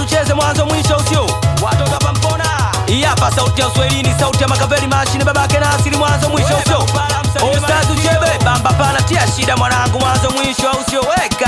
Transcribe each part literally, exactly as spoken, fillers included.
tucheze mwanzo mwisho usio. Watoto hapa mpona. Hii hapa sauti ya Uswahilini, sauti ya Makaveli mashine babake na asili mwanzo mwisho usio. Ostaz uchebe bamba pana tia shida mwanangu mwanzo mwisho usio weka.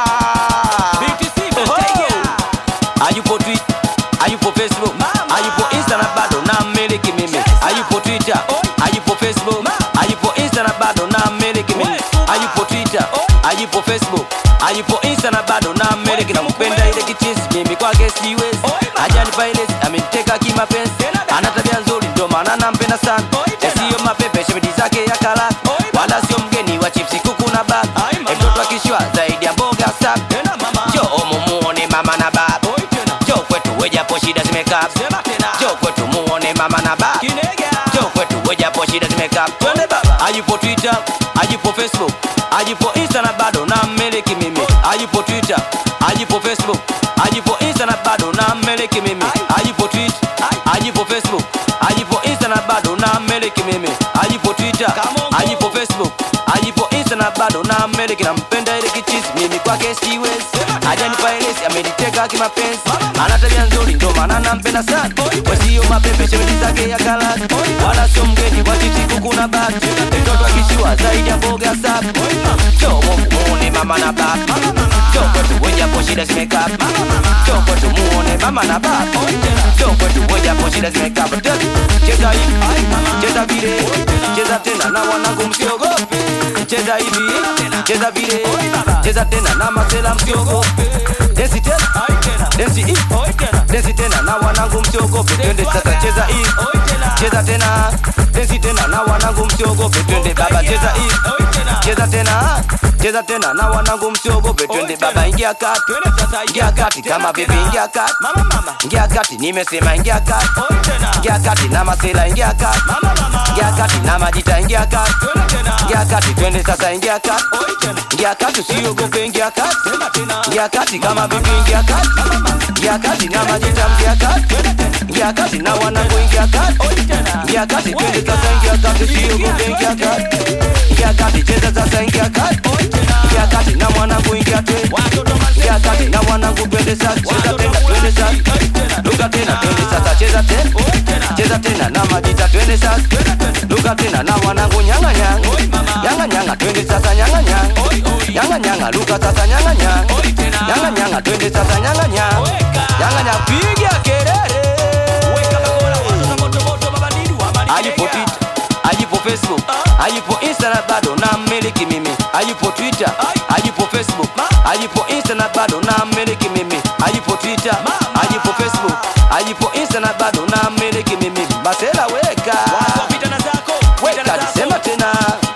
Ayupo Twitter, ayupo Facebook, ayupo Insta na bado na miliki mimi. Ayupo Twitter, ayupo Facebook, ayupo Insta na bado na miliki mimi. Ayupo Twitter, ayupo Facebook, ayupo Insta na bado na miliki. Nampenda ile kichisi mimi kwake siwezi. Hajanipa ile ameniteka kimapenzi. Ana tabia nzuri ndio maana nampenda sana. Sio mapepe shemedi zake ya kala. Wala sio mgeni wa chipsi kuku na bag. Mtoto akishwa zaidi ya mboga safi. Njoo mumuone mama na baba. Njoo kwetu wejapo shida zimekaa. Njoo kwetu muone mama na baba. Njoo kwetu wejapo shida zimekaa. Twende baba. Ayupo Twitter, ayupo Facebook, ayupo Insta na bado na miliki mimi. Ayupo Twitter, ayupo Facebook, ayupo Insta na bado na miliki mimi. Ayupo Twitter, ayupo Facebook, ayupo Insta na bado na miliki mimi. Ayupo Twitter, ayupo Facebook, ayupo Insta na bado na miliki. Nampenda ile kichisi mimi kwake siwezi. Hajanipa elesi ameniteka kimapenzi. Ana tabia nzuri ndio maana nampenda sana. Sio mapepe shemedi zake ya kala. Wala sio mgeni wa chipsi kuku na bag. Mtoto akishua zaidi ya mboga safi. Njoo muone mama na baba. Njoo kwetu wejapo shida zimekaa. Njoo kwetu muone mama na baba. Njoo kwetu wejapo shida zimekaa. Cheza hivi, cheza vile, cheza tena na wanangu msiogope. Cheza hivi, cheza vile, cheza tena na masela msiogope. Dance tena, dance hivi, dance tena na wanangu msiogope. Twende sasa cheza hivi, cheza tena, dance tena na wanangu msiogope. Twende baba cheza hivi, cheza tena, cheza tena na wanangu msiogope. Twende baba ingia kati, ingia kati kama bebe ingia kati. Ingia kati nimesema ingia kati. Ingia kati na masela ingia kati. Ingia kati na majita ingia kati. Ingia kati twende sasa ingia kati. Ingia kati usiogope ingia kati. Ingia kati kama bebe ingia kati. Ingia kati na majita ingia kati. Ingia kati na wanangu ingia kati. Ingia kati twende sasa ingia kati usiogope ingia kati. Ingia kati cheza sasa ingia kati. Ingia kati na mwanangu ingia twende. Ingia kati na mwanangu twende sasa cheza tena twende sasa. Luka tena twende sasa cheza tena. Cheza tena na majita twende sasa. Luka tena na wanangu nyanga nyanga. Nyanga nyanga twende sasa nyanga nyanga. Nyanga nyanga luka sasa nyanga nyanga. Nyanga nyanga twende sasa nyanga nyanga. Nyanga nyanga piga kelele. Weka bakola watu na moto moto mabandidu wa mani. Ayupo Twitter, ayupo Facebook, ayupo Insta na bado na miliki mimi. Ayupo Twitter, ayupo Facebook, ayupo Insta na bado na miliki mimi. Ayupo Twitter, ayupo Facebook, ayupo Insta na bado na miliki mimi. Masela weka. Wapita na zako. Weka sema tena.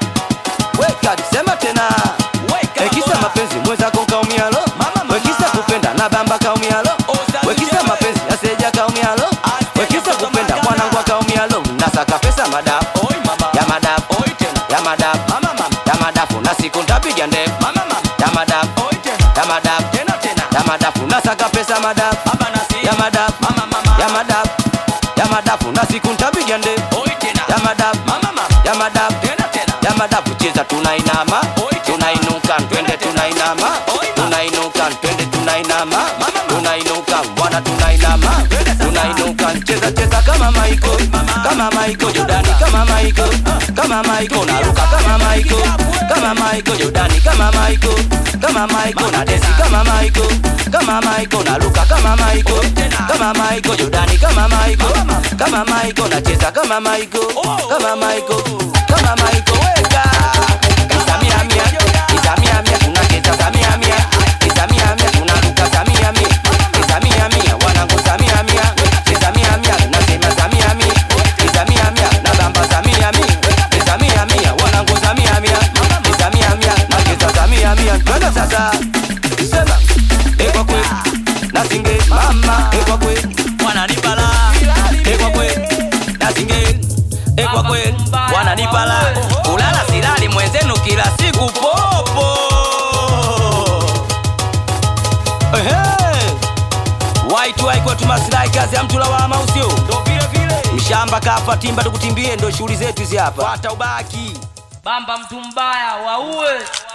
Weka sema tena. Weka kisa mapenzi mwenzako kaumia lo. Wekisa kupenda na bamba kaumia lo. Wekisa mapenzi aseja kaumia lo. Wekisa kupenda mwanangu kaumia lo. Nasaka pesa madafu. Ya madafu. Ya madafu. Ya madafu na siku ntapiga ndefu. Ya madafu. Ya madafu. Ya madafu nasaka pesa madafu. Ya madafu. Ya madafu. Ya madafu na siku ntapiga ndefu. Ya madafu. Ya madafu. Ya madafu cheza tunainama. Tunainuka twende tunainama. Tunainuka twende tunainama. Tunainuka bwana tunainama. Tunainuka cheza cheza kama Michael. Kama Michael Jordan kama Michael. Kama Michael naruka kama Michael. Kama Michael Jordan kama Michael. Kama Michael na dance kama Michael. Kama Michael naruka kama Michael. Kama Michael Jordan kama Michael. Kama Michael nacheza kama Michael. Kama Michael. Kama Michael weka. Samia mia. Samia mia tunacheza Samia mia. Samia mia tunaruka Samia mia. Samia mia wanangu Samia mia. Samia mia nasema Samia mia. Samia mia na bamba Samia mia. Samia mia wanangu Samia mia. Samia mia nacheza Samia mia. Twende sasa. Sema ekwa kwe na singe mama ekwa kwe wananipala ekwa kwe na singe ekwa kwe wananipala kulala silali mwenzenu kila siku popo. Ehe waitu waiko tumasilai kazi ya mtu lawama usio. Ndo vile vile mshamba kafa timba tukutimbie ndo shughuli zetu hizi hapa. Pata ubaki bamba mtu mbaya waue.